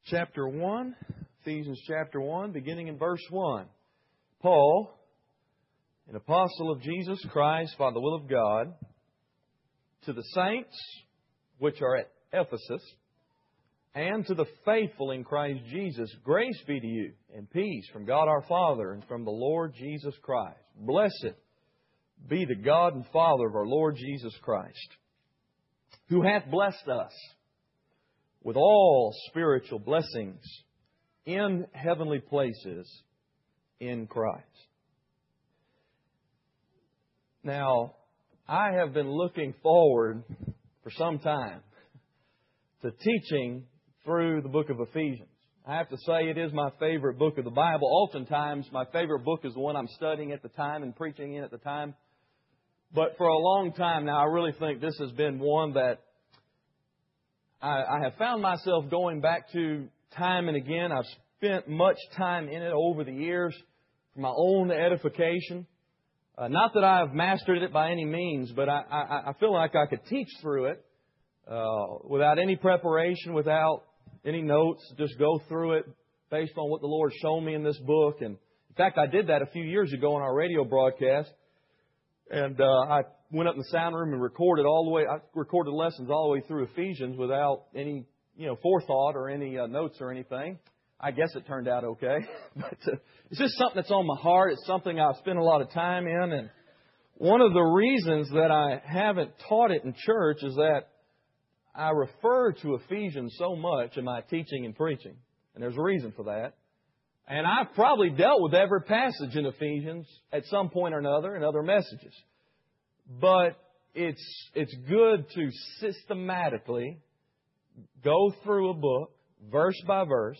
chapter 1, Ephesians chapter 1, beginning in verse 1. Paul, an apostle of Jesus Christ by the will of God, to the saints which are at Ephesus, and to the faithful in Christ Jesus, grace be to you and peace from God our Father and from the Lord Jesus Christ. Blessed be the God and Father of our Lord Jesus Christ, who hath blessed us with all spiritual blessings in heavenly places in Christ. Now, I have been looking forward for some time to teaching through the book of Ephesians. I have to say it is my favorite book of the Bible. Oftentimes, my favorite book is the one I'm studying at the time and preaching in at the time. But for a long time now, I really think this has been one that I have found myself going back to time and again. I've spent much time in it over the years for my own edification. Not that I have mastered it by any means, but I feel like I could teach through it without any preparation, without any notes. Just go through it based on what the Lord showed me in this book. And in fact, I did that a few years ago on our radio broadcast. And I went up in the sound room and recorded lessons all the way through Ephesians without any, forethought or any notes or anything. I guess it turned out okay. But it's just something that's on my heart. It's something I've spent a lot of time in. And one of the reasons that I haven't taught it in church is that I refer to Ephesians so much in my teaching and preaching. And there's a reason for that. And I've probably dealt with every passage in Ephesians at some point or another in other messages. But it's good to systematically go through a book, verse by verse.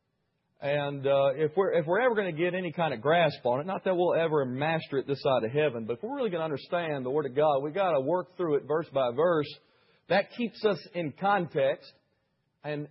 And if we're ever going to get any kind of grasp on it, not that we'll ever master it this side of heaven, but if we're really going to understand the Word of God, we've got to work through it verse by verse. That keeps us in context, and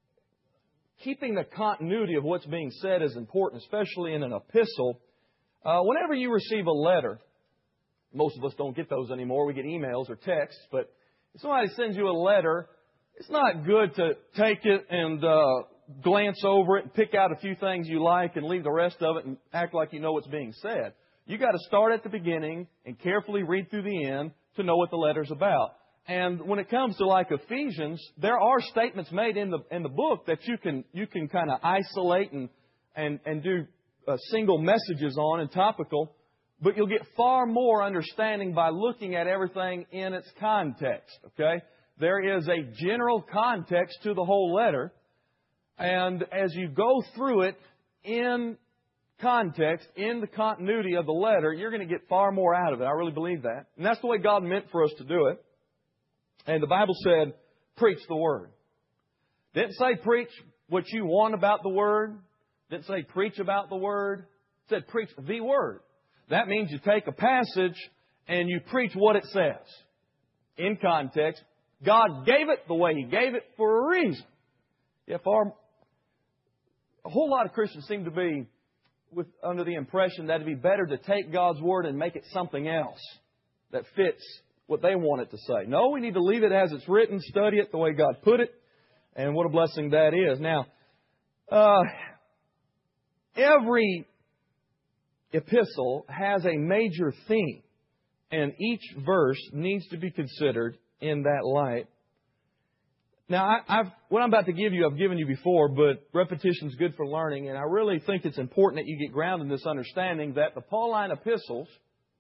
keeping the continuity of what's being said is important, especially in an epistle. Whenever you receive a letter, most of us don't get those anymore. We get emails or texts, but if somebody sends you a letter, it's not good to take it and glance over it and pick out a few things you like and leave the rest of it and act like you know what's being said. You've got to start at the beginning and carefully read through the end to know what the letter's about. And when it comes to like Ephesians, there are statements made in the book that you can kind of isolate and do single messages on and topical, but you'll get far more understanding by looking at everything in its context. Okay, there is a general context to the whole letter, and as you go through it in context, in the continuity of the letter, you're going to get far more out of it. I really believe that, and that's the way God meant for us to do it. And the Bible said, preach the Word. Didn't say preach what you want about the Word. Didn't say preach about the Word. It said preach the Word. That means you take a passage and you preach what it says. In context, God gave it the way He gave it for a reason. A whole lot of Christians seem to be under the impression that it'd be better to take God's Word and make it something else that fits what they want it to say. No, we need to leave it as it's written, study it the way God put it, and what a blessing that is. Now, every epistle has a major theme, and each verse needs to be considered in that light. Now, what I'm about to give you, I've given you before, but repetition is good for learning, and I really think it's important that you get grounded in this understanding that the Pauline epistles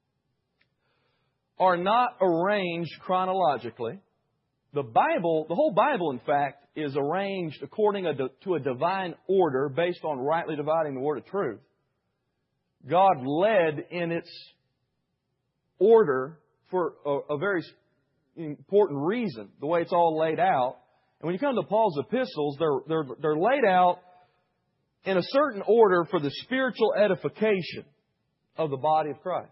are not arranged chronologically. The whole Bible, in fact, is arranged according to a divine order based on rightly dividing the word of truth. God led in its order for a very important reason, the way it's all laid out. And when you come to Paul's epistles, they're laid out in a certain order for the spiritual edification of the body of Christ.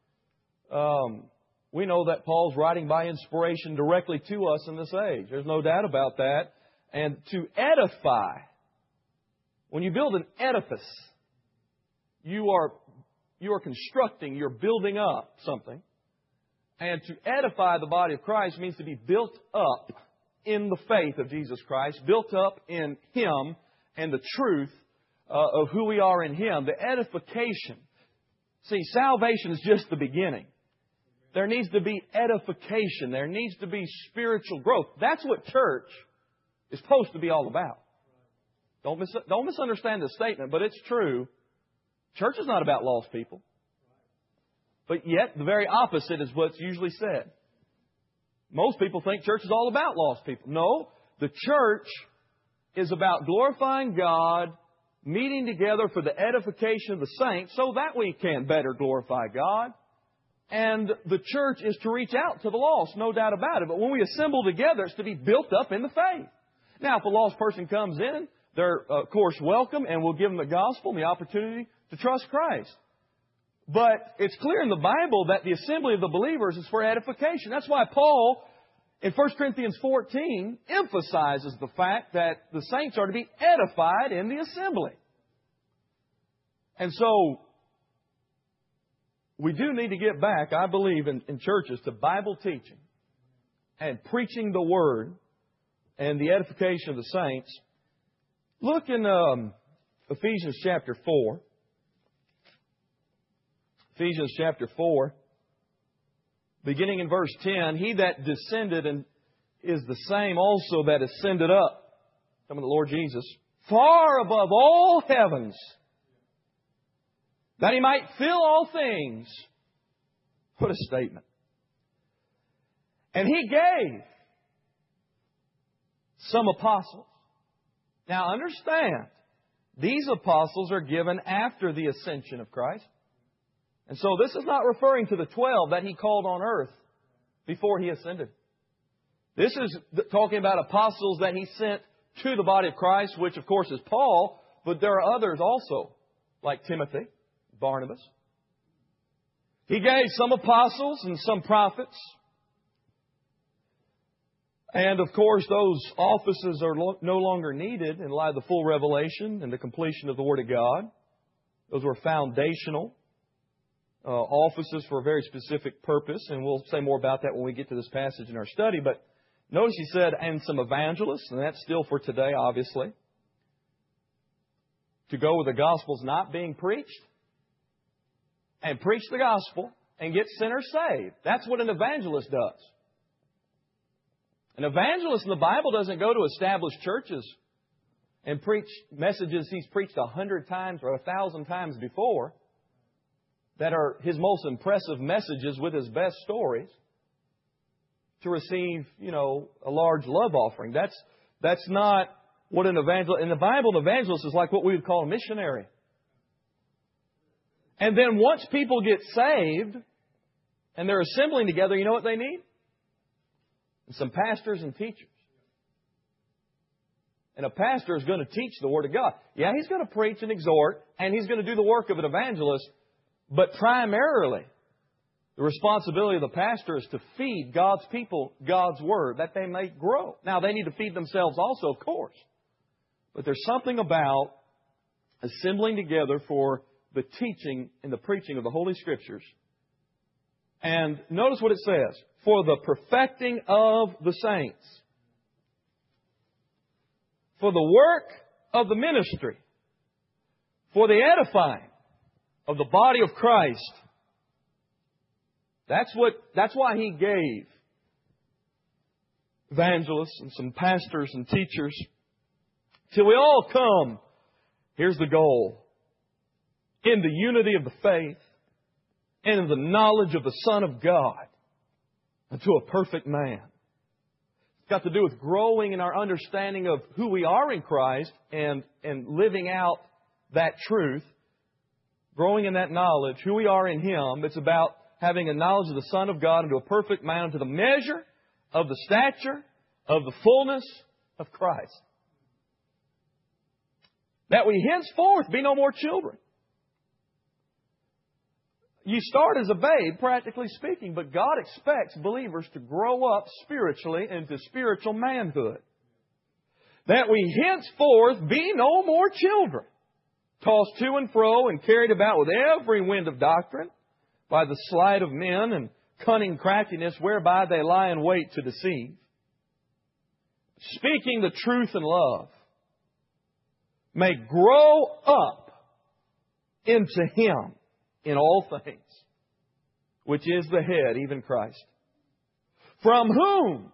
We know that Paul's writing by inspiration directly to us in this age. There's no doubt about that. And to edify, when you build an edifice, you are constructing, you're building up something. And to edify the body of Christ means to be built up in the faith of Jesus Christ, built up in Him, and the truth of who we are in Him, the edification. See, salvation is just the beginning. There needs to be edification. There needs to be spiritual growth. That's what church is supposed to be all about. Don't misunderstand the statement, but it's true. Church is not about lost people. But yet, the very opposite is what's usually said. Most people think church is all about lost people. No, the church is about glorifying God, meeting together for the edification of the saints so that we can better glorify God. And the church is to reach out to the lost, no doubt about it. But when we assemble together, it's to be built up in the faith. Now, if a lost person comes in, they're, of course, welcome, and we'll give them the gospel and the opportunity to trust Christ. But it's clear in the Bible that the assembly of the believers is for edification. That's why Paul, in 1 Corinthians 14, emphasizes the fact that the saints are to be edified in the assembly. And so, we do need to get back, I believe, in churches to Bible teaching and preaching the Word and the edification of the saints. Look in Ephesians chapter 4. Ephesians chapter 4, beginning in verse 10, He that descended and is the same also that ascended up, talking about the Lord Jesus, far above all heavens, that He might fill all things. What a statement. And He gave some apostles. Now understand, these apostles are given after the ascension of Christ. And so this is not referring to the 12 that He called on earth before He ascended. This is talking about apostles that He sent to the body of Christ, which of course is Paul, but there are others also, like Timothy, Barnabas. He gave some apostles and some prophets. And of course those offices are no longer needed in light of the full revelation and the completion of the Word of God. Those were foundational offices for a very specific purpose, and we'll say more about that when we get to this passage in our study. But notice He said, and some evangelists, and that's still for today, obviously, to go where the gospel's not being preached, and preach the gospel and get sinners saved. That's what an evangelist does. An evangelist in the Bible doesn't go to established churches and preach messages he's preached 100 times or 1,000 times before, that are his most impressive messages with his best stories, to receive, a large love offering. That's not what an evangelist... In the Bible, an evangelist is like what we would call a missionary. And then once people get saved and they're assembling together, you know what they need? Some pastors and teachers. And a pastor is going to teach the Word of God. Yeah, he's going to preach and exhort, and he's going to do the work of an evangelist. But primarily, the responsibility of the pastor is to feed God's people God's Word, that they may grow. Now, they need to feed themselves also, of course. But there's something about assembling together for the teaching and the preaching of the Holy Scriptures. And notice what it says. For the perfecting of the saints. For the work of the ministry. For the edifying of the body of Christ. That's why He gave evangelists and some pastors and teachers. Till we all come, here's the goal, in the unity of the faith and in the knowledge of the Son of God, unto a perfect man. It's got to do with growing in our understanding of who we are in Christ and living out that truth. Growing in that knowledge, who we are in Him. It's about having a knowledge of the Son of God into a perfect man, to the measure of the stature of the fullness of Christ. That we henceforth be no more children. You start as a babe, practically speaking, but God expects believers to grow up spiritually into spiritual manhood. That we henceforth be no more children, tossed to and fro and carried about with every wind of doctrine, by the sleight of men and cunning craftiness whereby they lie in wait to deceive. Speaking the truth in love, may grow up into Him in all things, which is the head, even Christ, from whom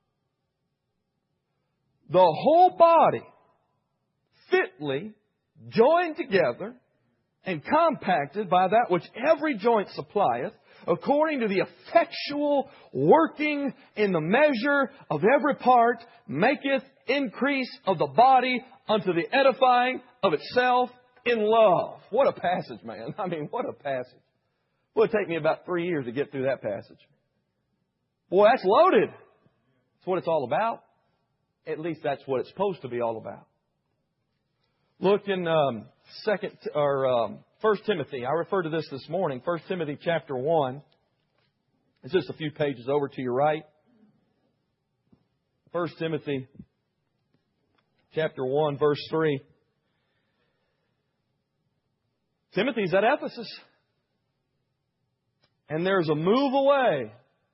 the whole body, fitly joined together and compacted by that which every joint supplieth, according to the effectual working in the measure of every part, maketh increase of the body unto the edifying of itself in love. What a passage, man. I mean, what a passage. It would take me about 3 years to get through that passage. Boy, that's loaded. That's what it's all about. At least that's what it's supposed to be all about. Look in 1 Timothy. I referred to this morning. 1 Timothy chapter 1. It's just a few pages over to your right. 1 Timothy chapter 1, verse 3. Timothy's at Ephesus. And there's a move away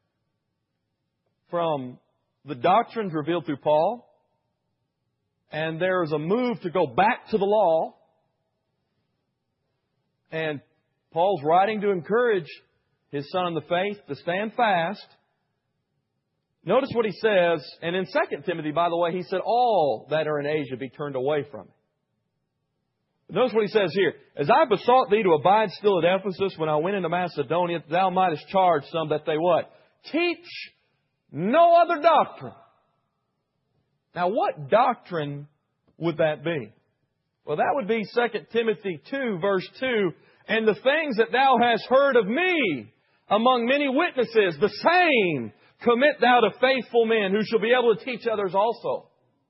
from the doctrines revealed through Paul. And there's a move to go back to the law. And Paul's writing to encourage his son in the faith to stand fast. Notice what he says. And in 2 Timothy, by the way, he said, all that are in Asia be turned away from it. Notice what he says here. As I besought thee to abide still at Ephesus when I went into Macedonia, thou mightest charge some that they what? Teach no other doctrine. Now, what doctrine would that be? Well, that would be 2 Timothy 2, verse 2. And the things that thou hast heard of me among many witnesses, the same commit thou to faithful men who shall be able to teach others also.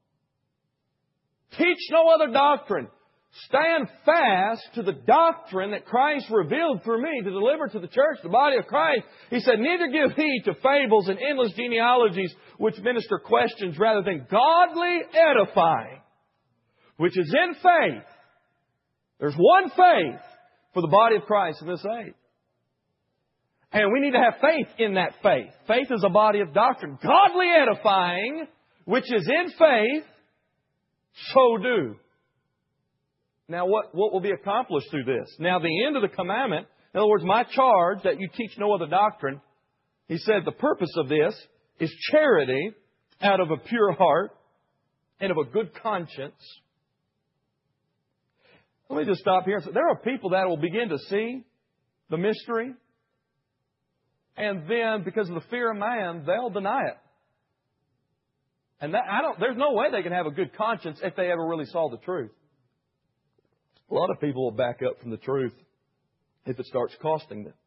Teach no other doctrine. Stand fast to the doctrine that Christ revealed through me to deliver to the church, the body of Christ. He said, neither give heed to fables and endless genealogies which minister questions rather than godly edifying, which is in faith. There's one faith for the body of Christ in this age. And we need to have faith in that faith. Faith is a body of doctrine. Godly edifying, which is in faith, so do. Now, what will be accomplished through this? Now, the end of the commandment, in other words, my charge that you teach no other doctrine, he said the purpose of this is charity out of a pure heart and of a good conscience. Let me just stop here and say, there are people that will begin to see the mystery, and then, because of the fear of man, they'll deny it. And there's no way they can have a good conscience if they ever really saw the truth. A lot of people will back up from the truth if it starts costing them.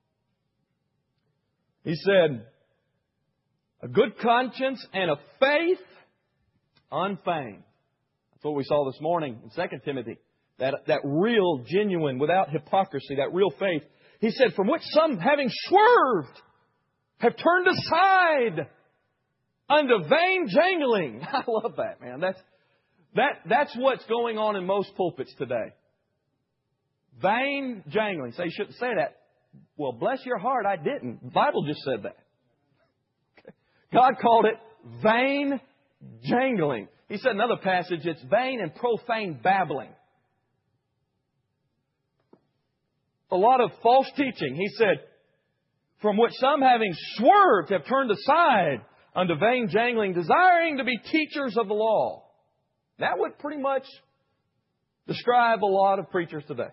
He said, a good conscience and a faith unfeigned. That's what we saw this morning in 2 Timothy. That real, genuine, without hypocrisy, that real faith. He said, from which some, having swerved, have turned aside unto vain jangling. I love that, man. That's what's going on in most pulpits today. Vain jangling. So you shouldn't say that. Well, bless your heart, I didn't. The Bible just said that. Okay. God called it vain jangling. He said in another passage, it's vain and profane babbling. A lot of false teaching. He said, from which some having swerved have turned aside unto vain jangling, desiring to be teachers of the law. That would pretty much describe a lot of preachers today.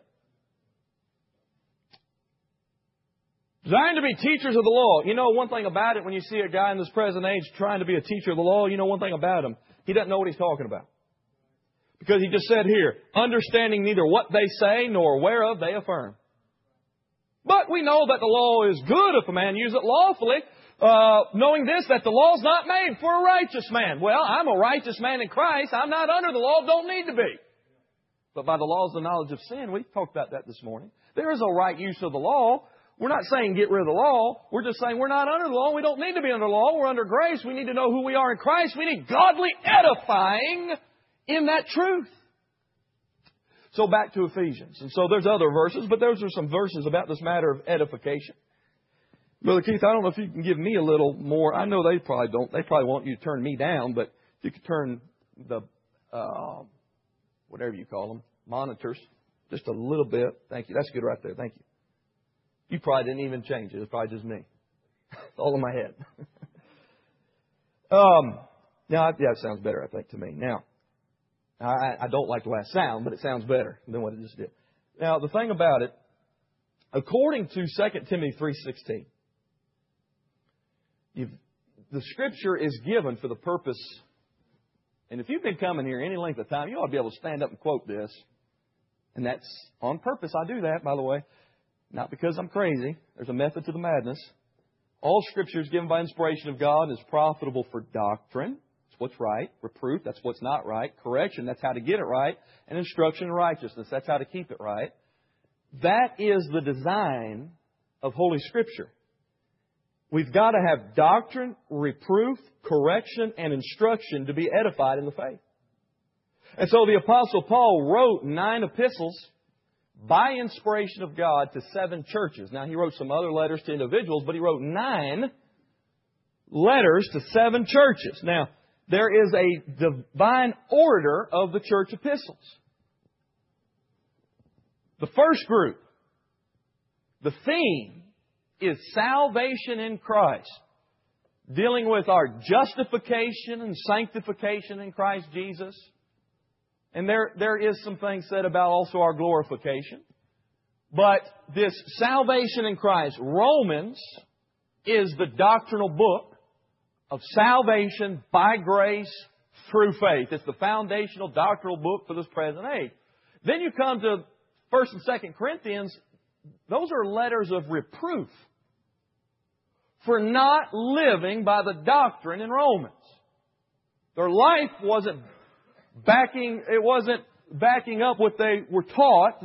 Designed to be teachers of the law. You know one thing about it, when you see a guy in this present age trying to be a teacher of the law, you know one thing about him. He doesn't know what he's talking about. Because he just said here, understanding neither what they say nor whereof they affirm. But we know that the law is good if a man use it lawfully, knowing this, that the law is not made for a righteous man. Well, I'm a righteous man in Christ. I'm not under the law. Don't need to be. But by the laws of the knowledge of sin, we talked about that this morning. There is a right use of the law. We're not saying get rid of the law. We're just saying we're not under the law. We don't need to be under the law. We're under grace. We need to know who we are in Christ. We need godly edifying in that truth. So back to Ephesians. And so there's other verses, but those are some verses about this matter of edification. Brother Keith, I don't know if you can give me a little more. I know they probably don't. They probably want you to turn me down, but if you could turn the, whatever you call them, monitors. Just a little bit. Thank you. That's good right there. Thank you. You probably didn't even change it. It's probably just me. It's all in my head. Now, it sounds better, I think, to me. Now, I don't like the last sound, but it sounds better than what it just did. Now, the thing about it, according to 2 Timothy 3:16, the Scripture is given for the purpose, and if you've been coming here any length of time, you ought to be able to stand up and quote this. And that's on purpose. I do that, by the way. Not because I'm crazy. There's a method to the madness. All Scripture is given by inspiration of God and is profitable for doctrine. That's what's right. Reproof, that's what's not right. Correction, that's how to get it right. And instruction in righteousness, that's how to keep it right. That is the design of Holy Scripture. We've got to have doctrine, reproof, correction, and instruction to be edified in the faith. And so the Apostle Paul wrote 9 epistles by inspiration of God to 7 churches. Now, he wrote some other letters to individuals, but he wrote 9 letters to 7 churches. Now, there is a divine order of the church epistles. The first group, the theme is salvation in Christ, dealing with our justification and sanctification in Christ Jesus. And there is some things said about also our glorification. But this salvation in Christ, Romans is the doctrinal book of salvation by grace through faith. It's the foundational doctrinal book for this present age. Then you come to 1 and 2 Corinthians. Those are letters of reproof for not living by the doctrine in Romans. Their life wasn't backing up what they were taught.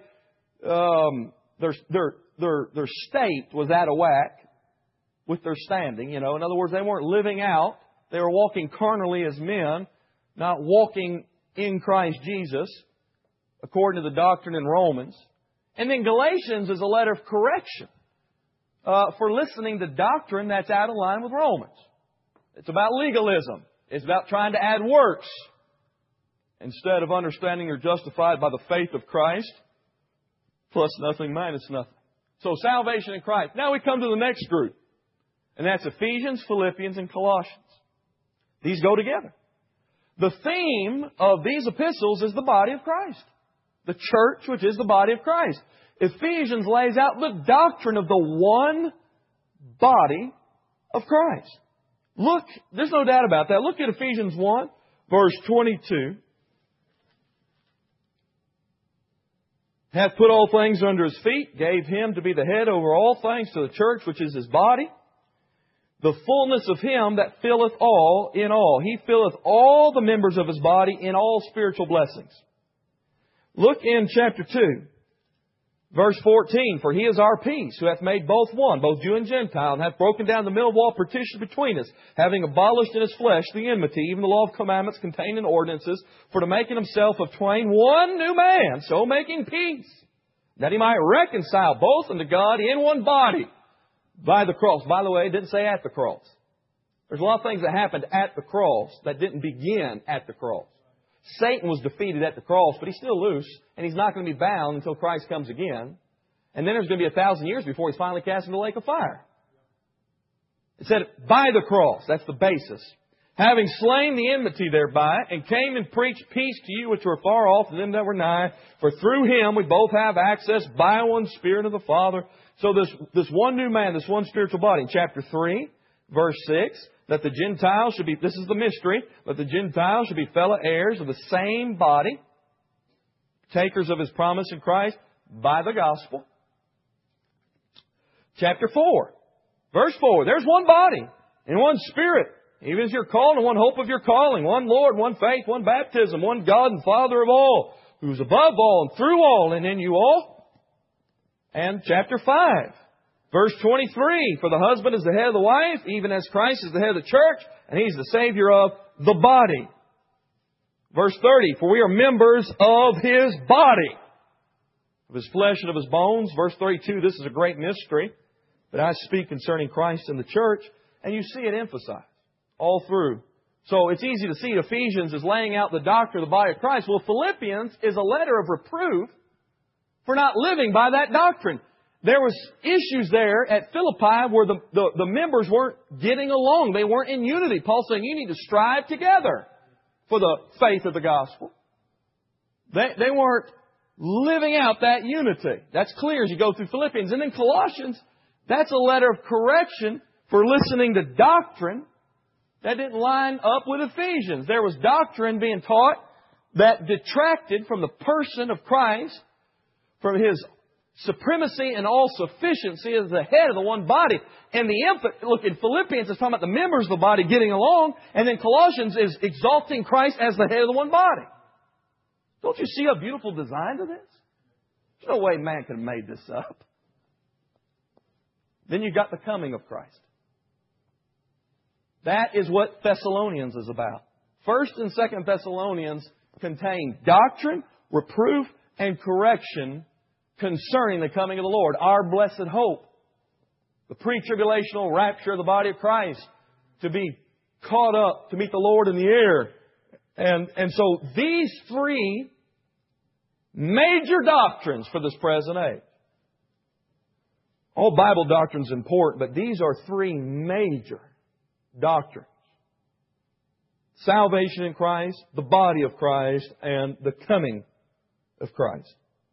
Their state was out of whack with their standing. In other words, they weren't living out. They were walking carnally as men, not walking in Christ Jesus, according to the doctrine in Romans. And then Galatians is a letter of correction for listening to doctrine that's out of line with Romans. It's about legalism. It's about trying to add works instead of understanding you're justified by the faith of Christ, plus nothing minus nothing. So salvation in Christ. Now we come to the next group. And that's Ephesians, Philippians, and Colossians. These go together. The theme of these epistles is the body of Christ. The church, which is the body of Christ. Ephesians lays out the doctrine of the one body of Christ. Look, there's no doubt about that. Look at Ephesians 1, verse 22. Hath put all things under His feet, gave Him to be the head over all things to the church, which is His body, the fullness of Him that filleth all in all. He filleth all the members of His body in all spiritual blessings. Look in chapter 2, verse 14. For He is our peace, who hath made both one, both Jew and Gentile, and hath broken down the middle wall of partition between us, having abolished in His flesh the enmity, even the law of commandments contained in ordinances, for to make in Himself of twain one new man, so making peace, that He might reconcile both unto God in one body by the cross. By the way, it didn't say at the cross. There's a lot of things that happened at the cross that didn't begin at the cross. Satan was defeated at the cross, but he's still loose, and he's not going to be bound until Christ comes again. And then there's going to be 1,000 years before he's finally cast into the lake of fire. It said, by the cross. That's the basis. Having slain the enmity thereby, and came and preached peace to you which were far off, to them that were nigh. For through Him we both have access by one Spirit of the Father. So this one new man, this one spiritual body. In chapter 3, verse 6, that the Gentiles should be, this is the mystery, that the Gentiles should be fellow heirs of the same body, takers of His promise in Christ by the gospel. Chapter 4, verse 4, there's one body and one Spirit, even as you're called, and one hope of your calling, one Lord, one faith, one baptism, one God and Father of all, who is above all and through all and in you all. And chapter 5, verse 23, for the husband is the head of the wife, even as Christ is the head of the church, and He's the Savior of the body. Verse 30, for we are members of His body, of His flesh and of His bones. Verse 32, this is a great mystery, but I speak concerning Christ and the church. And you see it emphasized all through So it's easy to see Ephesians is laying out the doctrine of the body of Christ. Well, Philippians is a letter of reproof for not living by that doctrine. There was issues there at Philippi where the members weren't getting along. They weren't in unity. Paul's saying you need to strive together for the faith of the gospel. They weren't living out that unity. That's clear as you go through Philippians. And then Colossians, that's a letter of correction for listening to doctrine that didn't line up with Ephesians. There was doctrine being taught that detracted from the person of Christ, from His supremacy and all sufficiency as the head of the one body. And look, in Philippians it's talking about the members of the body getting along, and then Colossians is exalting Christ as the head of the one body. Don't you see a beautiful design to this? There's no way man could have made this up. Then you've got the coming of Christ. That is what Thessalonians is about. 1st and 2nd Thessalonians contain doctrine, reproof, and correction concerning the coming of the Lord. Our blessed hope. The pre-tribulational rapture of the body of Christ. To be caught up to meet the Lord in the air. And so these three major doctrines for this present age. All Bible doctrine is important, but these are three major doctrines. Salvation in Christ, the body of Christ, and the coming of Christ.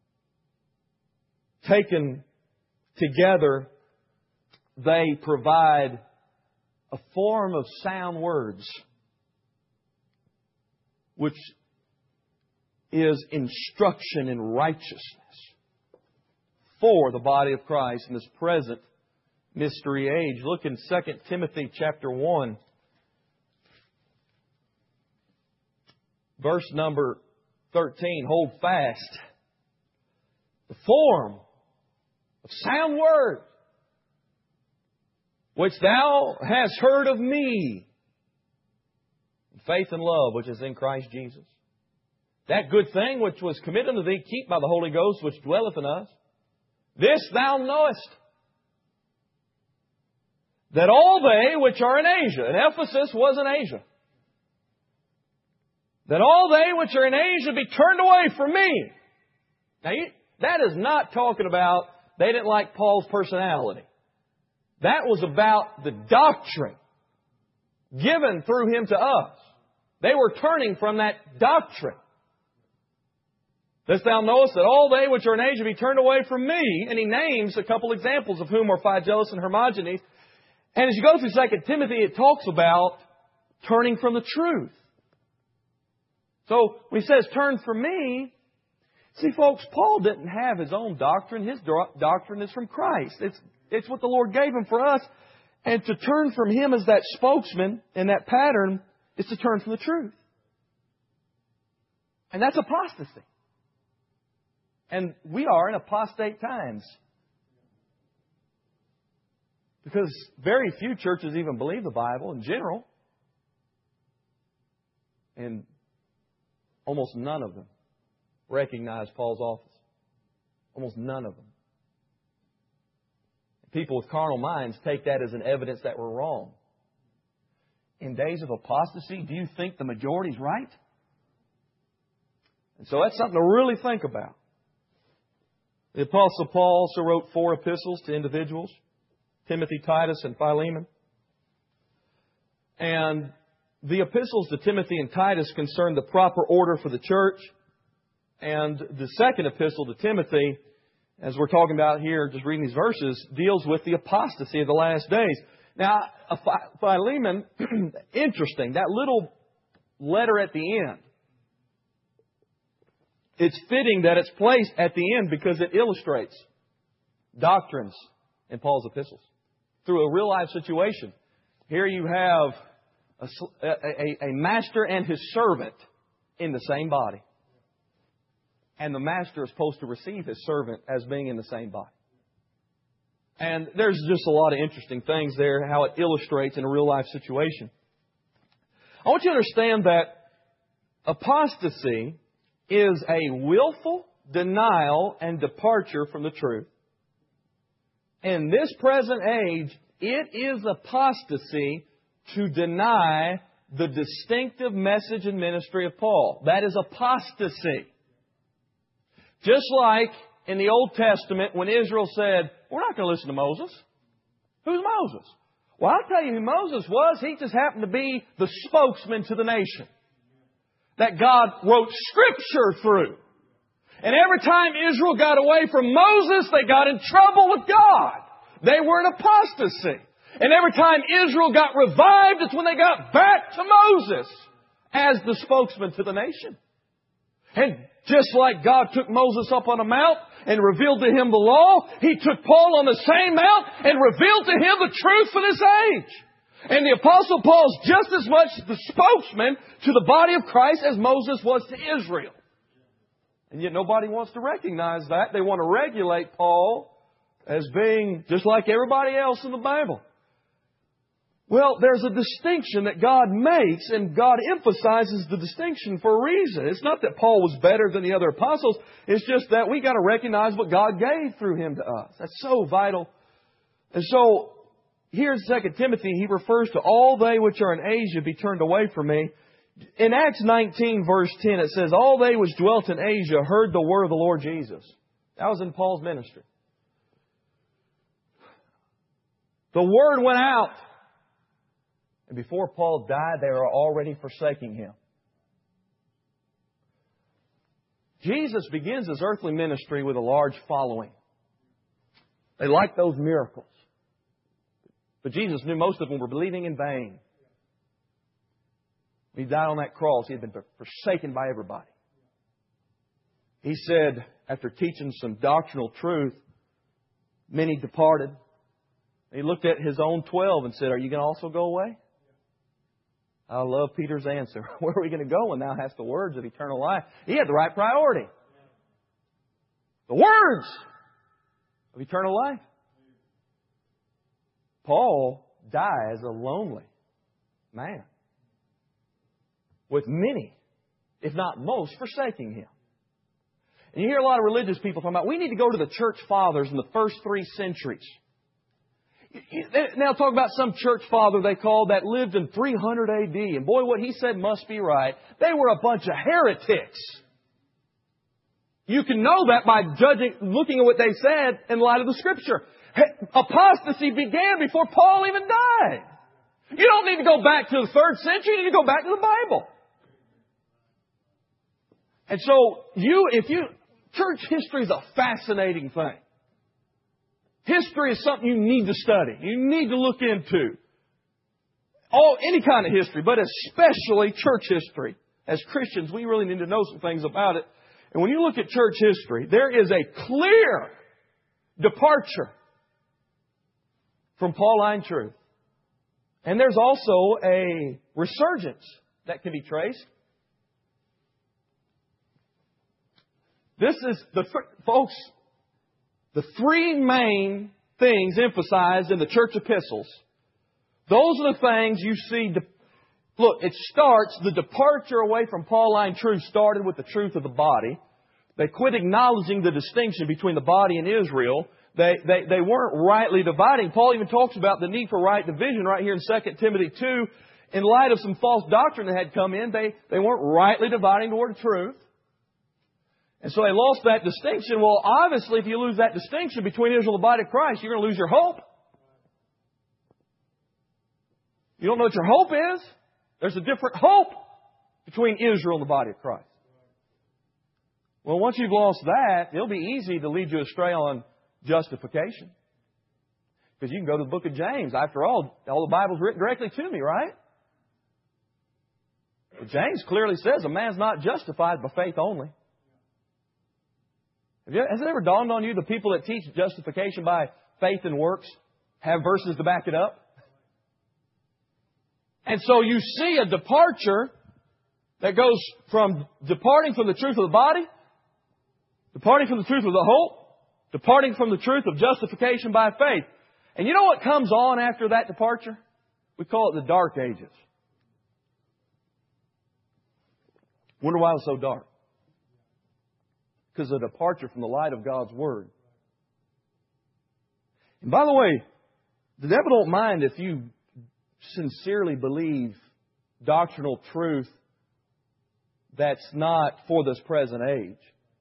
Taken together, they provide a form of sound words which is instruction in righteousness for the body of Christ in this present mystery age. Look in 2 Timothy chapter 1, verse number 13. Hold fast the form of sound words which thou hast heard of me, faith and love which is in Christ Jesus. That good thing which was committed unto thee, keep by the Holy Ghost which dwelleth in us. This thou knowest, that all they which are in Asia, and Ephesus was in Asia, that all they which are in Asia be turned away from me. Now, that is not talking about they didn't like Paul's personality. That was about the doctrine given through him to us. They were turning from that doctrine. This thou knowest, that all they which are in Asia be turned away from me. And he names a couple examples of whom are Phygelus and Hermogenes. And as you go through 2 Timothy, it talks about turning from the truth. So when he says, turn from me, see folks, Paul didn't have his own doctrine. His doctrine is from Christ. It's what the Lord gave him for us. And to turn from Him as that spokesman and that pattern is to turn from the truth. And that's apostasy. And we are in apostate times. Because very few churches even believe the Bible in general. And almost none of them recognize Paul's office. Almost none of them. People with carnal minds take that as an evidence that we're wrong. In days of apostasy, do you think the majority's right? And so that's something to really think about. The Apostle Paul also wrote 4 epistles to individuals, Timothy, Titus, and Philemon. And the epistles to Timothy and Titus concern the proper order for the church. And the second epistle to Timothy, as we're talking about here, just reading these verses, deals with the apostasy of the last days. Now, Philemon, interesting, that little letter at the end. It's fitting that it's placed at the end because it illustrates doctrines in Paul's epistles through a real life situation. Here you have a master and his servant in the same body. And the master is supposed to receive his servant as being in the same body. And there's just a lot of interesting things there, how it illustrates in a real life situation. I want you to understand that apostasy is a willful denial and departure from the truth. In this present age, it is apostasy to deny the distinctive message and ministry of Paul. That is apostasy. Just like in the Old Testament when Israel said, we're not going to listen to Moses. Who's Moses? Well, I'll tell you who Moses was. He just happened to be the spokesman to the nation that God wrote Scripture through. And every time Israel got away from Moses, they got in trouble with God. They were in apostasy. And every time Israel got revived, it's when they got back to Moses as the spokesman to the nation. And just like God took Moses up on a mount and revealed to him the law, He took Paul on the same mount and revealed to him the truth for this age. And the Apostle Paul's just as much the spokesman to the body of Christ as Moses was to Israel. And yet nobody wants to recognize that. They want to regulate Paul as being just like everybody else in the Bible. Well, there's a distinction that God makes, and God emphasizes the distinction for a reason. It's not that Paul was better than the other apostles. It's just that we got to recognize what God gave through him to us. That's so vital. And so, here in 2 Timothy, he refers to all they which are in Asia be turned away from me. In Acts 19, verse 10, it says, all they which dwelt in Asia heard the word of the Lord Jesus. That was in Paul's ministry. The word went out. And before Paul died, they were already forsaking him. Jesus begins His earthly ministry with a large following. They liked those miracles. But Jesus knew most of them were believing in vain. When He died on that cross, He had been forsaken by everybody. He said, after teaching some doctrinal truth, many departed. He looked at His own 12 and said, are you going to also go away? I love Peter's answer. Where are we going to go when thou hast the words of eternal life? He had the right priority. The words of eternal life. Paul died as a lonely man, with many, if not most, forsaking him. And you hear a lot of religious people talking about, we need to go to the church fathers in the first 3 centuries. Now talk about some church father they called that lived in 300 AD. And boy, what he said must be right. They were a bunch of heretics. You can know that by looking at what they said in light of the Scripture. Apostasy began before Paul even died. You don't need to go back to the 3rd century. You need to go back to the Bible. And so, church history is a fascinating thing. History is something you need to study. You need to look into. Any kind of history, but especially church history. As Christians, we really need to know some things about it. And when you look at church history, there is a clear departure from Pauline truth. And there's also a resurgence that can be traced. This is folks, the 3 main things emphasized in the church epistles. Those are the things you see. Look, the departure away from Pauline truth started with the truth of the body. They quit acknowledging the distinction between the body and Israel. They weren't rightly dividing. Paul even talks about the need for right division right here in 2 Timothy 2. In light of some false doctrine that had come in, they weren't rightly dividing the word of truth. And so they lost that distinction. Well, obviously, if you lose that distinction between Israel and the body of Christ, you're going to lose your hope. You don't know what your hope is? There's a different hope between Israel and the body of Christ. Well, once you've lost that, it'll be easy to lead you astray on justification. Because you can go to the book of James. After all the Bible's written directly to me, right? But James clearly says a man's not justified by faith only. Has it ever dawned on you the people that teach justification by faith and works have verses to back it up? And so you see a departure that goes from departing from the truth of the body, departing from the truth of the hope, departing from the truth of justification by faith. And you know what comes on after that departure? We call it the dark ages. Wonder why it was so dark? Because of the departure from the light of God's Word. And by the way, the devil don't mind if you sincerely believe doctrinal truth that's not for this present age.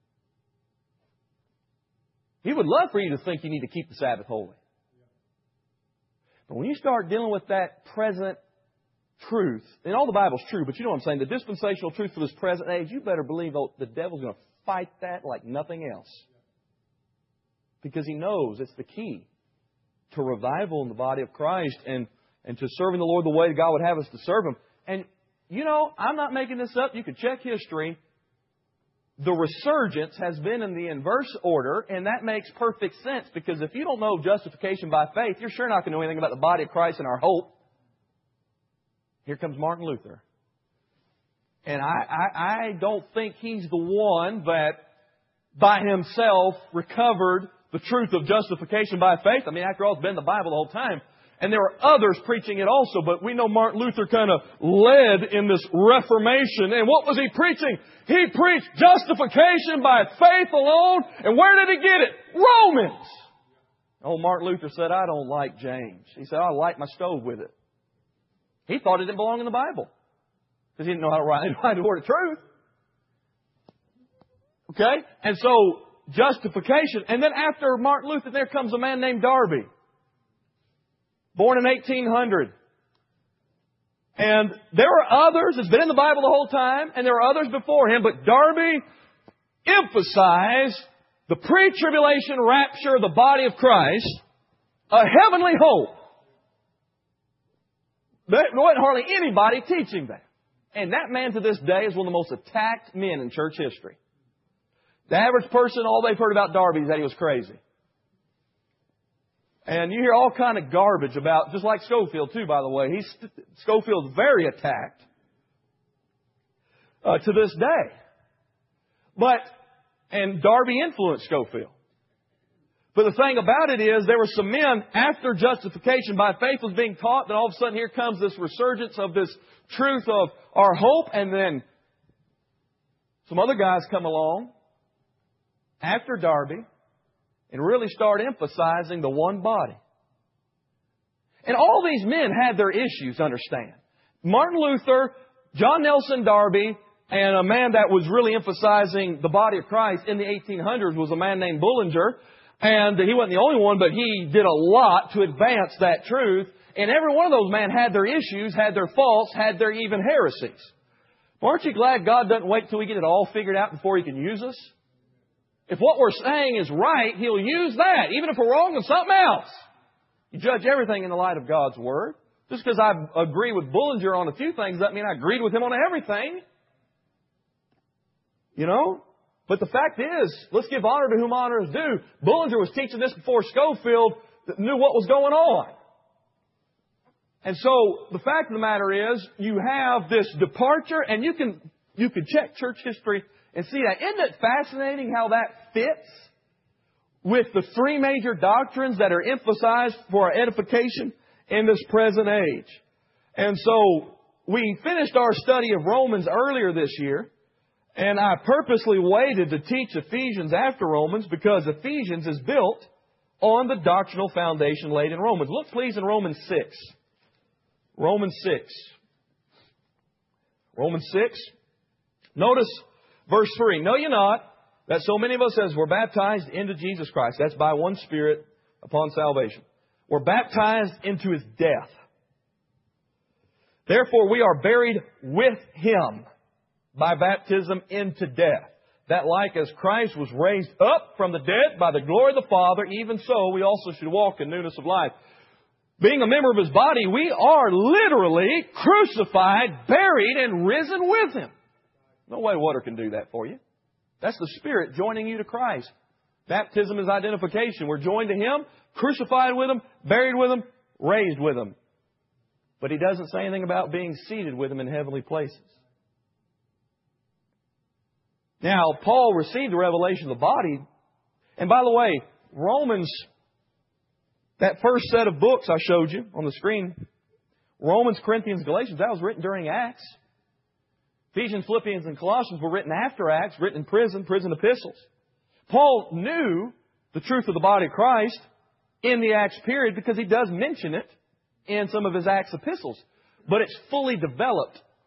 He would love for you to think you need to keep the Sabbath holy. But when you start dealing with that present truth, and all the Bible's true, but you know what I'm saying, the dispensational truth for this present age, you better believe the devil's going to fight that like nothing else. Because he knows it's the key to revival in the body of Christ and to serving the Lord the way that God would have us to serve Him. And, you know, I'm not making this up. You can check history. The resurgence has been in the inverse order, and that makes perfect sense because if you don't know justification by faith, you're sure not going to know anything about the body of Christ and our hope. Here comes Martin Luther. And I don't think he's the one that by himself recovered the truth of justification by faith. I mean, after all, it's been in the Bible the whole time. And there were others preaching it also, but we know Martin Luther kind of led in this Reformation. And what was he preaching? He preached justification by faith alone. And where did he get it? Romans! Oh, Martin Luther said, I don't like James. He said, I light my stove with it. He thought it didn't belong in the Bible. Because he didn't know how to write the word of truth. Okay? And so, justification. And then after Martin Luther, there comes a man named Darby. Born in 1800. And there were others, it's been in the Bible the whole time, and there were others before him, but Darby emphasized the pre-tribulation rapture of the body of Christ, a heavenly hope. There wasn't hardly anybody teaching that. And that man to this day is one of the most attacked men in church history. The average person, all they've heard about Darby is that he was crazy. And you hear all kind of garbage about, just like Scofield too, by the way. Scofield's very attacked to this day. And Darby influenced Scofield. But the thing about it is, there were some men, after justification by faith was being taught, then all of a sudden here comes this resurgence of this truth of our hope, and then some other guys come along after Darby, and really start emphasizing the one body. And all these men had their issues, understand. Martin Luther, John Nelson Darby, and a man that was really emphasizing the body of Christ in the 1800s was a man named Bullinger. And he wasn't the only one, but he did a lot to advance that truth. And every one of those men had their issues, had their faults, had their even heresies. Well, aren't you glad God doesn't wait till we get it all figured out before He can use us? If what we're saying is right, He'll use that, even if we're wrong on something else. You judge everything in the light of God's Word. Just because I agree with Bullinger on a few things doesn't mean I agreed with him on everything. You know? But the fact is, let's give honor to whom honor is due. Bullinger was teaching this before Scofield that knew what was going on. And so, the fact of the matter is, you have this departure, and you can check church history and see that. Isn't it fascinating how that fits with the three major doctrines that are emphasized for our edification in this present age? And so, we finished our study of Romans earlier this year, and I purposely waited to teach Ephesians after Romans because Ephesians is built on the doctrinal foundation laid in Romans. Look please in Romans 6. Romans 6. Romans 6. Notice verse 3. Know ye not that so many of us as were baptized into Jesus Christ, that's by one Spirit upon salvation, were baptized into His death. Therefore we are buried with Him by baptism into death, that like as Christ was raised up from the dead by the glory of the Father, even so we also should walk in newness of life. Being a member of His body, we are literally crucified, buried, and risen with Him. No way water can do that for you. That's the Spirit joining you to Christ. Baptism is identification. We're joined to Him, crucified with Him, buried with Him, raised with Him. But He doesn't say anything about being seated with Him in heavenly places. Now, Paul received the revelation of the body. And by the way, Romans, that first set of books I showed you on the screen, Romans, Corinthians, Galatians, that was written during Acts. Ephesians, Philippians, and Colossians were written after Acts, written in prison epistles. Paul knew the truth of the body of Christ in the Acts period because he does mention it in some of his Acts epistles. But it's fully developed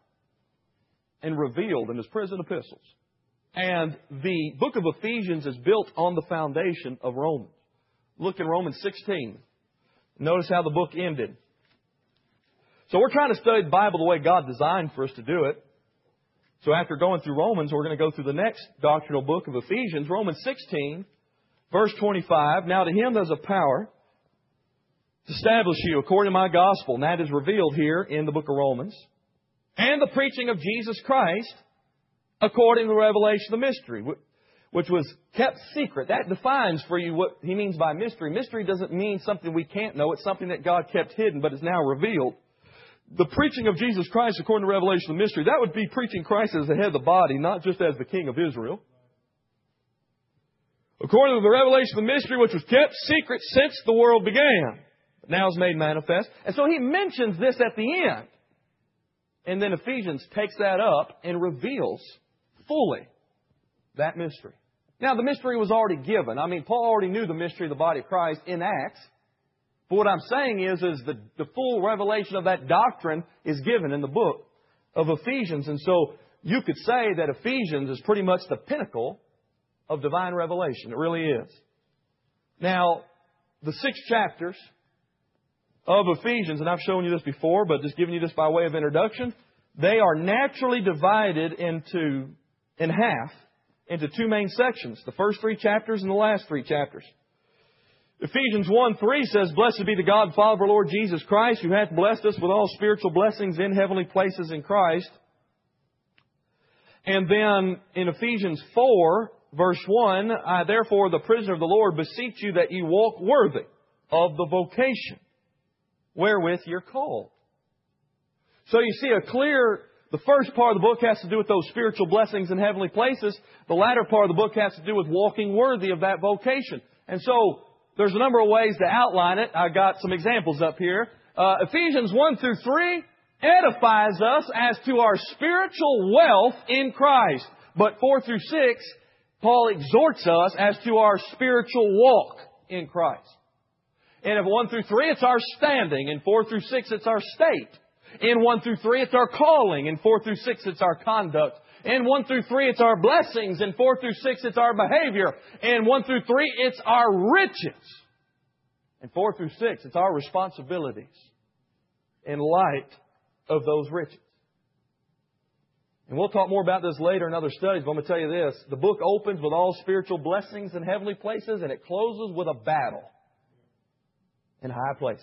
and revealed in His prison epistles. And the book of Ephesians is built on the foundation of Romans. Look in Romans 16. Notice how the book ended. So we're trying to study the Bible the way God designed for us to do it. So after going through Romans, we're going to go through the next doctrinal book of Ephesians, Romans 16, verse 25. Now to Him there's a power to establish you according to my gospel, and that is revealed here in the book of Romans, and the preaching of Jesus Christ according to the revelation of the mystery, which was kept secret. That defines for you what He means by mystery. Mystery doesn't mean something we can't know. It's something that God kept hidden but is now revealed. The preaching of Jesus Christ according to the revelation of the mystery, that would be preaching Christ as the head of the body, not just as the King of Israel. According to the revelation of the mystery, which was kept secret since the world began, but now is made manifest. And so he mentions this at the end. And then Ephesians takes that up and reveals fully that mystery. Now, the mystery was already given. I mean, Paul already knew the mystery of the body of Christ in Acts. But what I'm saying is the full revelation of that doctrine is given in the book of Ephesians. And so you could say that Ephesians is pretty much the pinnacle of divine revelation. It really is. Now, the 6 chapters of Ephesians, and I've shown you this before, but just giving you this by way of introduction, they are naturally divided in half into 2 main sections, the first 3 chapters and the last 3 chapters. Ephesians 1:3 says, Blessed be the God and Father of our Lord Jesus Christ, who hath blessed us with all spiritual blessings in heavenly places in Christ. And then in Ephesians 4, verse 1, I therefore, the prisoner of the Lord, beseech you that ye walk worthy of the vocation wherewith you're called. So you see the first part of the book has to do with those spiritual blessings in heavenly places. The latter part of the book has to do with walking worthy of that vocation. And so there's a number of ways to outline it. I got some examples up here. Ephesians 1-3 edifies us as to our spiritual wealth in Christ. But 4-6, Paul exhorts us as to our spiritual walk in Christ. And in 1-3, it's our standing. In 4-6, it's our state. In 1-3, it's our calling. In 4-6, it's our conduct. In 1-3, it's our blessings. In 4-6, it's our behavior. In 1-3, it's our riches. In 4-6, it's our responsibilities in light of those riches. And we'll talk more about this later in other studies, but I'm going to tell you this. The book opens with all spiritual blessings in heavenly places, and it closes with a battle in high places.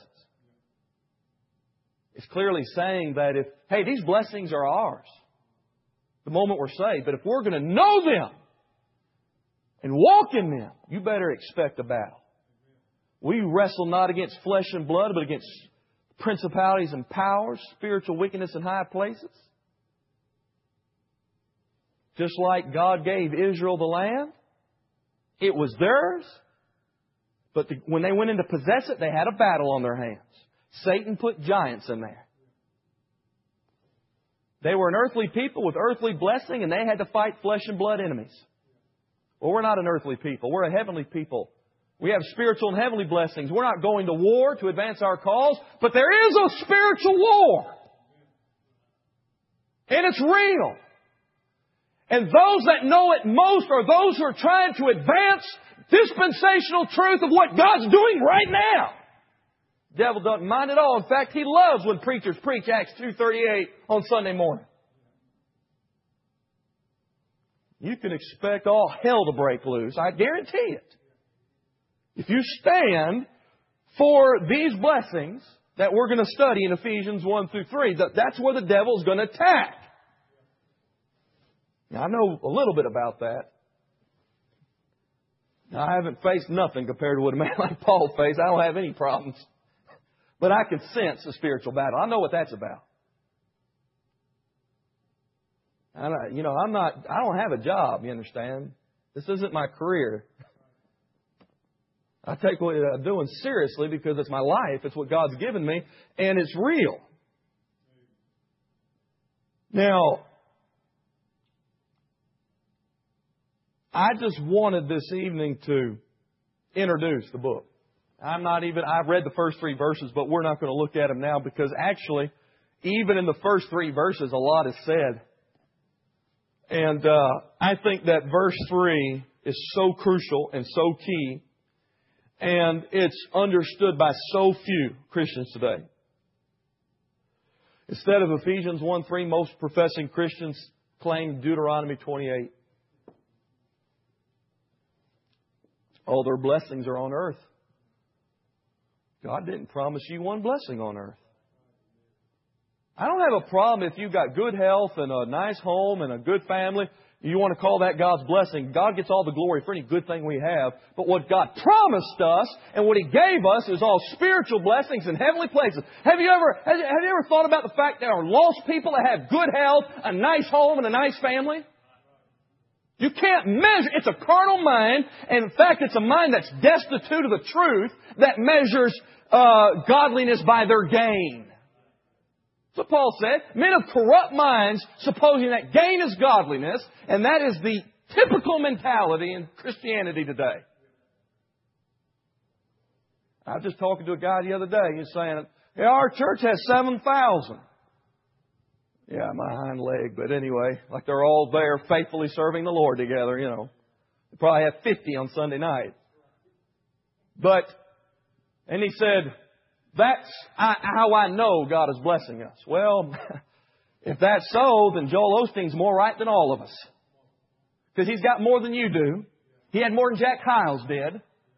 It's clearly saying that these blessings are ours the moment we're saved. But if we're going to know them and walk in them, you better expect a battle. We wrestle not against flesh and blood, but against principalities and powers, spiritual wickedness in high places. Just like God gave Israel the land, it was theirs. But when they went in to possess it, they had a battle on their hands. Satan put giants in there. They were an earthly people with earthly blessing, and they had to fight flesh and blood enemies. Well, we're not an earthly people. We're a heavenly people. We have spiritual and heavenly blessings. We're not going to war to advance our cause, but there is a spiritual war. And it's real. And those that know it most are those who are trying to advance dispensational truth of what God's doing right now. The devil doesn't mind at all. In fact, he loves when preachers preach Acts 2:38 on Sunday morning. You can expect all hell to break loose. I guarantee it. If you stand for these blessings that we're going to study in Ephesians 1-3, that's where the devil's going to attack. Now, I know a little bit about that. Now, I haven't faced nothing compared to what a man like Paul faced. I don't have any problems. But I can sense the spiritual battle. I know what that's about. I don't have a job, you understand? This isn't my career. I take what I'm doing seriously because it's my life. It's what God's given me, and it's real. Now, I just wanted this evening to introduce the book. I've read the first 3 verses, but we're not going to look at them now because actually, even in the first 3 verses, a lot is said. And I think that verse 3 is so crucial and so key. And it's understood by so few Christians today. Instead of Ephesians 1:3, most professing Christians claim Deuteronomy 28. All their blessings are on earth. God didn't promise you one blessing on earth. I don't have a problem if you've got good health and a nice home and a good family. You want to call that God's blessing. God gets all the glory for any good thing we have. But what God promised us and what He gave us is all spiritual blessings in heavenly places. Have you ever thought about the fact there are lost people that have good health, a nice home, and a nice family? You can't measure. It's a carnal mind. And in fact, it's a mind that's destitute of the truth that measures godliness by their gain. That's what Paul said. Men of corrupt minds, supposing that gain is godliness, and that is the typical mentality in Christianity today. I was just talking to a guy the other day. He was saying, yeah, our church has 7,000. Yeah, my hind leg. But anyway, like they're all there faithfully serving the Lord together, you know. They probably have 50 on Sunday night. And he said, that's how I know God is blessing us. Well, if that's so, then Joel Osteen's more right than all of us. Because he's got more than you do. He had more than Jack Hyles did.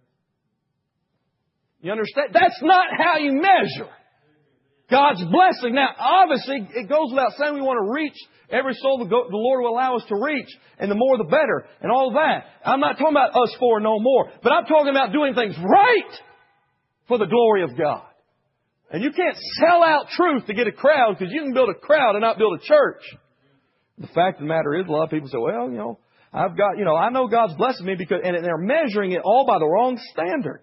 You understand? That's not how you measure God's blessing. Now, obviously, it goes without saying we want to reach every soul the Lord will allow us to reach. And the more the better. And all that. I'm not talking about us four no more. But I'm talking about doing things right for the glory of God. And you can't sell out truth to get a crowd, because you can build a crowd and not build a church. The fact of the matter is, a lot of people say, well, you know, I know God's blessing me and they're measuring it all by the wrong standard.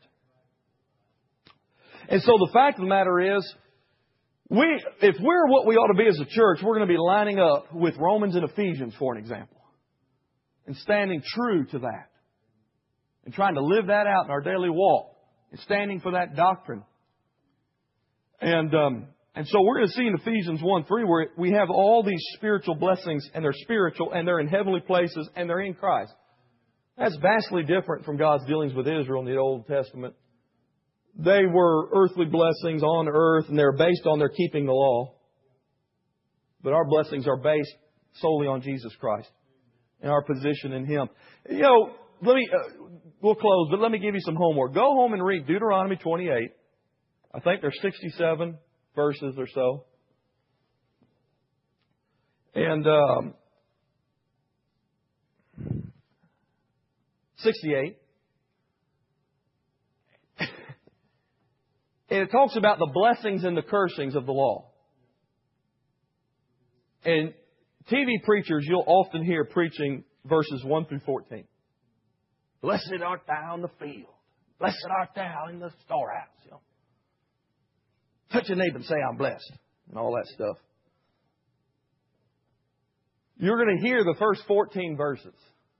And so the fact of the matter is, if we're what we ought to be as a church, we're going to be lining up with Romans and Ephesians, for an example. And standing true to that. And trying to live that out in our daily walk. And standing for that doctrine. And so we're going to see in Ephesians 1:3 where we have all these spiritual blessings, and they're spiritual, and they're in heavenly places, and they're in Christ. That's vastly different from God's dealings with Israel in the Old Testament. They were earthly blessings on earth, and they're based on their keeping the law. But our blessings are based solely on Jesus Christ and our position in Him. You know, we'll close, but let me give you some homework. Go home and read Deuteronomy 28. I think there's 67 verses or so. And 68. And it talks about the blessings and the cursings of the law. And TV preachers, you'll often hear preaching verses 1 through 14. Blessed art thou in the field. Blessed art thou in the storehouse. You know. Touch your neighbor and say, I'm blessed. And all that stuff. You're going to hear the first 14 verses.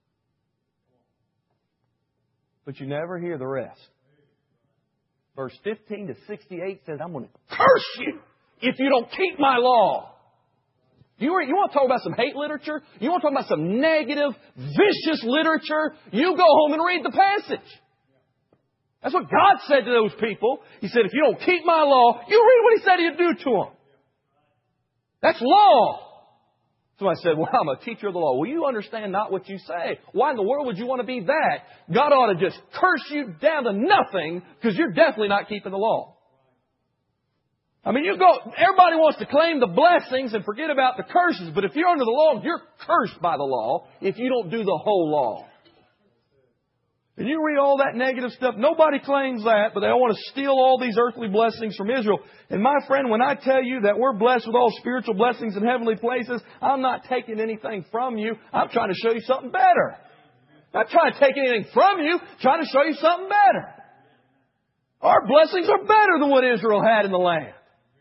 But you never hear the rest. Verse 15 to 68 says, I'm going to curse you if you don't keep my law. You want to talk about some hate literature? You want to talk about some negative, vicious literature? You go home and read the passage. That's what God said to those people. He said, if you don't keep my law, you read what He said He'd do to them. That's law. Somebody said, well, I'm a teacher of the law. Well, you understand not what you say. Why in the world would you want to be that? God ought to just curse you down to nothing because you're definitely not keeping the law. I mean, everybody wants to claim the blessings and forget about the curses. But if you're under the law, you're cursed by the law if you don't do the whole law. And you read all that negative stuff. Nobody claims that, but they all want to steal all these earthly blessings from Israel. And my friend, when I tell you that we're blessed with all spiritual blessings in heavenly places, I'm not taking anything from you. I'm trying to show you something better. I'm not trying to take anything from you. I'm trying to show you something better. Our blessings are better than what Israel had in the land.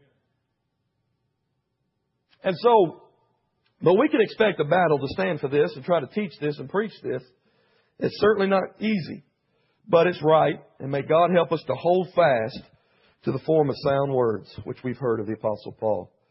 And so, but we can expect a battle to stand for this and try to teach this and preach this. It's certainly not easy, but it's right. And may God help us to hold fast to the form of sound words, which we've heard of the Apostle Paul.